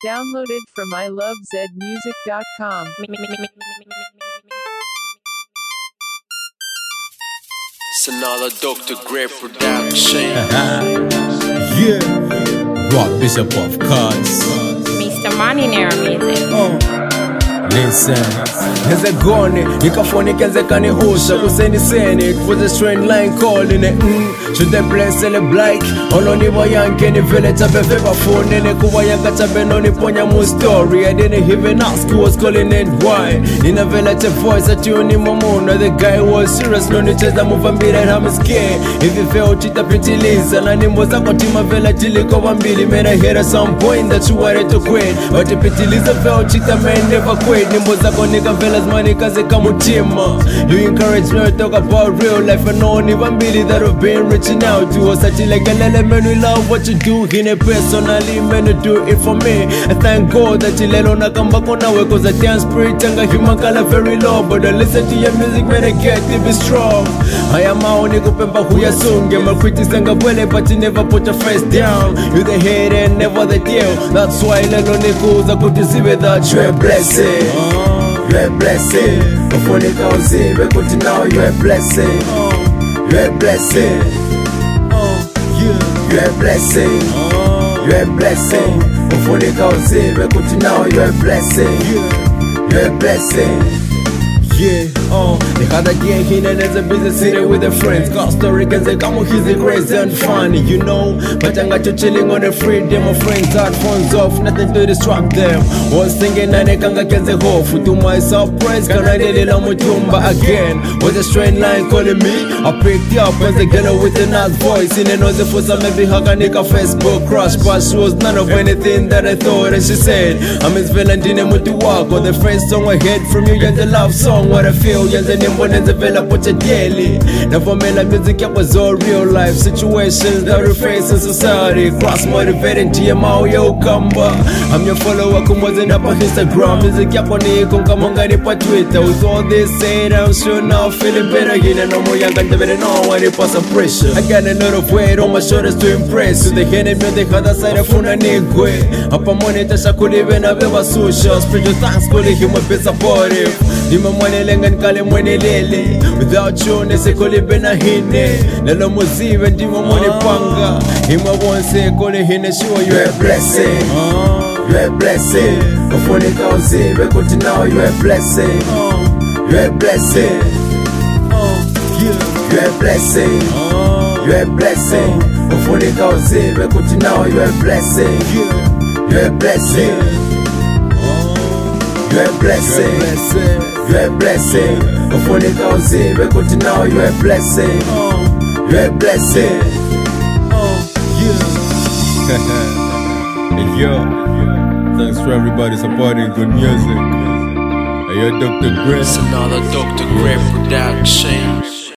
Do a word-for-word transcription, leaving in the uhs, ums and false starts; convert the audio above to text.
Downloaded from I love zed music dot com. It's another Doctor Grey production. Yeah, Rock Bishop of course. Mister Money Naira Music. Oh. Listen, as I go on it, you can phone it, as I can host, I was saying it was a straight line calling it. Mm. Should they bless a black? All on the young can village of a paper phone, and a Kuwaya got a ben on the Ponyamu story. I didn't even ask who was calling it why. In a village, a voice at you, Nimamona, the guy was serious, no need to move and be that I'm scared. If you felt it, a pretty list, and I was a Kotima village, Lico and Billy, made I hear at some point that you wanted to quit. But the pretty list of felt it, a man never quit. Nimbo zako nigga fellas money kaze kamutima. You encourage me to talk about real life and no one even believe that I've been reaching out to us. Such like a little man, we love what you do. In a personally, man, you do it for me. I thank God that you let on a come back on our cause I dance spirit and got human color very low. But I listen to your music when I get to be strong. I am my only pemba who ya sung. My critics and gabwele, but you never put your face down. You the head and never the tail. That's why let on the goes I could see that you're a blessing. You're a blessing. Before they can see, but now you're a blessing. You're a blessing. You're a blessing. You're a blessing. Before they can see, but now you're a blessing. You're a blessing. Yeah, uh, they had a gang in and as a business city with their friends. Costa Ricans, they come with easy, crazy and funny, you know. But I got you chilling on the freedom of friends, had phones off, nothing to distract them. Was singing and I can't get the hope. To my surprise, can I did it on Mutumba again? Was a straight line calling me? I picked you up as a girl with a nice voice. In and the first time maybe hug a nigga Facebook crush, but she was none of anything that I thought. And she said, I'm Miss Valentina Mutuwak, or the first song I heard from you, yeah, the love song. What I feel, yes, and then when it's developed with your daily. Never made like music, it was all real life situations that we face in society. Cross motivating T M O, yo, Kamba. I'm your follower, come wasn't up on Instagram. Music, yap on it, come come on, got it on Twitter. With all this said, I'm sure now feeling better. You know, no more young, and better know when it pass some pressure. I got a lot of weight on my shoulders to impress. To the hand of the other side of Funa Nigwe. Up a monitor, I could even have ever social. Spread your thanks, call it him a bit supportive. Dima money lengan kale mwene lele. Without you nese kole bena hine. Lelo mozive ndimo mwene panga. Hima wonse kole hine sure you're a blessing. You're a blessing. Before they can see, but good to know you're a blessing. You're a blessing. You're a blessing. You're a blessing. Before they can see, but good to know you're a blessing. You're a blessing. You're a blessing. You're a blessing. Before they can see, but good to know you're a blessing. You're a blessing. Hey yo, thanks for everybody supporting good music. Hey yo, Doctor Grey. It's another Doctor Grey production.